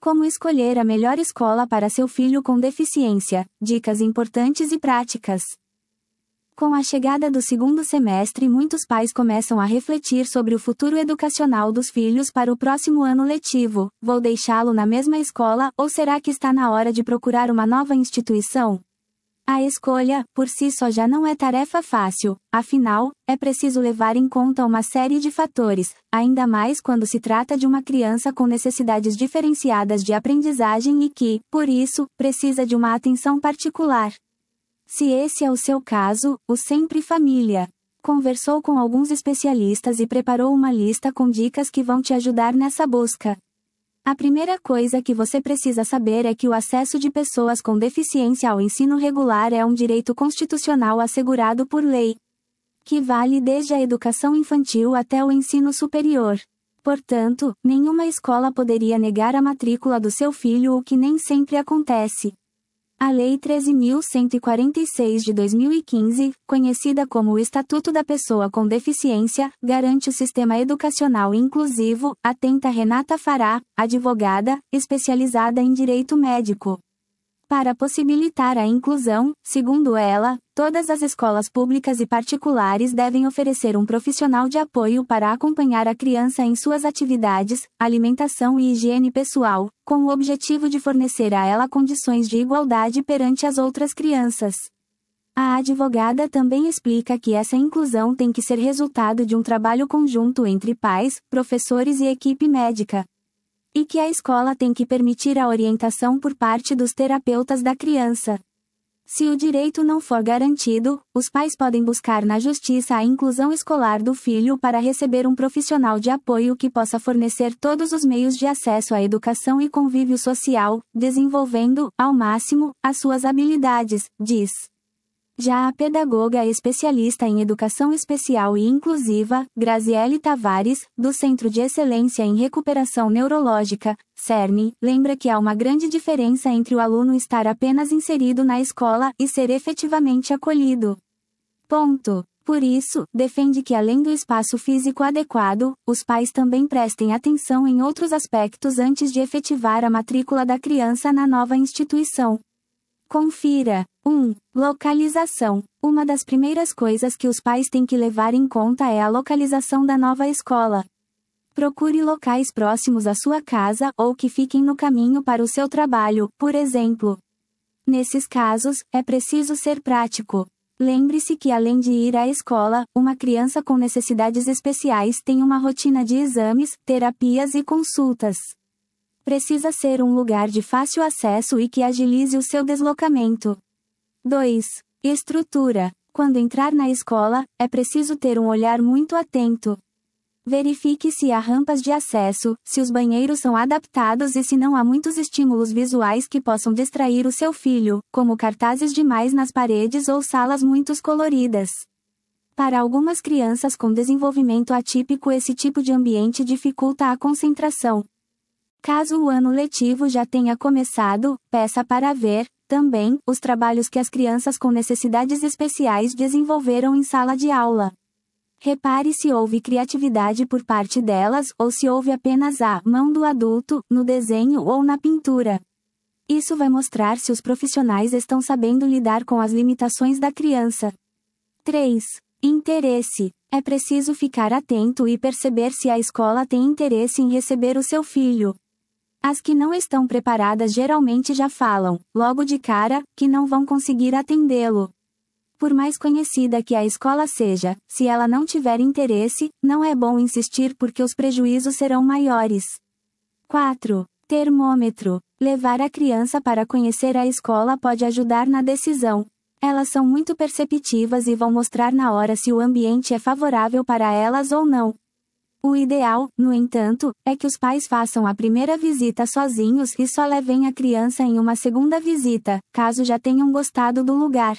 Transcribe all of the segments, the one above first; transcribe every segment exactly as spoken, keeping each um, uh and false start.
Como escolher a melhor escola para seu filho com deficiência, dicas importantes e práticas. Com a chegada do segundo semestre, muitos pais começam a refletir sobre o futuro educacional dos filhos para o próximo ano letivo. Vou deixá-lo na mesma escola, ou será que está na hora de procurar uma nova instituição? A escolha, por si só, já não é tarefa fácil, afinal, é preciso levar em conta uma série de fatores, ainda mais quando se trata de uma criança com necessidades diferenciadas de aprendizagem e que, por isso, precisa de uma atenção particular. Se esse é o seu caso, o Sempre Família conversou com alguns especialistas e preparou uma lista com dicas que vão te ajudar nessa busca. A primeira coisa que você precisa saber é que o acesso de pessoas com deficiência ao ensino regular é um direito constitucional assegurado por lei, que vale desde a educação infantil até o ensino superior. Portanto, nenhuma escola poderia negar a matrícula do seu filho, o que nem sempre acontece. A Lei treze mil cento e quarenta e seis de dois mil e quinze, conhecida como o Estatuto da Pessoa com Deficiência, garante o sistema educacional inclusivo, atenta Renata Fará, advogada, especializada em direito médico. Para possibilitar a inclusão, segundo ela, todas as escolas públicas e particulares devem oferecer um profissional de apoio para acompanhar a criança em suas atividades, alimentação e higiene pessoal, com o objetivo de fornecer a ela condições de igualdade perante as outras crianças. A advogada também explica que essa inclusão tem que ser resultado de um trabalho conjunto entre pais, professores e equipe médica, e que a escola tem que permitir a orientação por parte dos terapeutas da criança. Se o direito não for garantido, os pais podem buscar na justiça a inclusão escolar do filho para receber um profissional de apoio que possa fornecer todos os meios de acesso à educação e convívio social, desenvolvendo, ao máximo, as suas habilidades, diz. Já a pedagoga especialista em educação especial e inclusiva, Graziele Tavares, do Centro de Excelência em Recuperação Neurológica, CERN, lembra que há uma grande diferença entre o aluno estar apenas inserido na escola e ser efetivamente acolhido. Ponto. Por isso, defende que além do espaço físico adequado, os pais também prestem atenção em outros aspectos antes de efetivar a matrícula da criança na nova instituição. Confira. um. Localização. Uma das primeiras coisas que os pais têm que levar em conta é a localização da nova escola. Procure locais próximos à sua casa ou que fiquem no caminho para o seu trabalho, por exemplo. Nesses casos, é preciso ser prático. Lembre-se que além de ir à escola, uma criança com necessidades especiais tem uma rotina de exames, terapias e consultas. Precisa ser um lugar de fácil acesso e que agilize o seu deslocamento. dois. Estrutura. Quando entrar na escola, é preciso ter um olhar muito atento. Verifique se há rampas de acesso, se os banheiros são adaptados e se não há muitos estímulos visuais que possam distrair o seu filho, como cartazes demais nas paredes ou salas muito coloridas. Para algumas crianças com desenvolvimento atípico, esse tipo de ambiente dificulta a concentração. Caso o ano letivo já tenha começado, peça para ver, também, os trabalhos que as crianças com necessidades especiais desenvolveram em sala de aula. Repare se houve criatividade por parte delas ou se houve apenas a mão do adulto, no desenho ou na pintura. Isso vai mostrar se os profissionais estão sabendo lidar com as limitações da criança. três. Interesse. É preciso ficar atento e perceber se a escola tem interesse em receber o seu filho. As que não estão preparadas geralmente já falam, logo de cara, que não vão conseguir atendê-lo. Por mais conhecida que a escola seja, se ela não tiver interesse, não é bom insistir porque os prejuízos serão maiores. quatro. Termômetro. Levar a criança para conhecer a escola pode ajudar na decisão. Elas são muito perceptivas e vão mostrar na hora se o ambiente é favorável para elas ou não. O ideal, no entanto, é que os pais façam a primeira visita sozinhos e só levem a criança em uma segunda visita, caso já tenham gostado do lugar.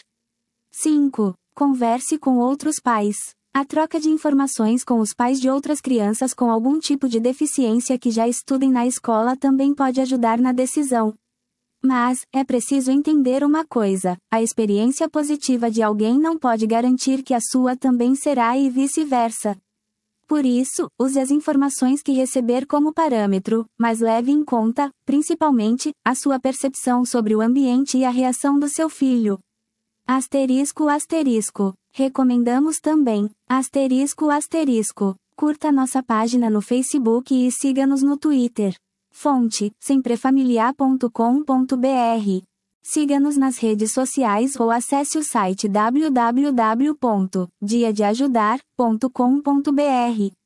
cinco. Converse com outros pais. A troca de informações com os pais de outras crianças com algum tipo de deficiência que já estudem na escola também pode ajudar na decisão. Mas, é preciso entender uma coisa: a experiência positiva de alguém não pode garantir que a sua também será e vice-versa. Por isso, use as informações que receber como parâmetro, mas leve em conta, principalmente, a sua percepção sobre o ambiente e a reação do seu filho. Asterisco asterisco. Recomendamos também, asterisco asterisco. Curta nossa página no Facebook e siga-nos no Twitter. Fonte, semprefamiliar ponto com ponto br. Siga-nos nas redes sociais ou acesse o site w w w ponto dia de ajudar ponto com ponto br.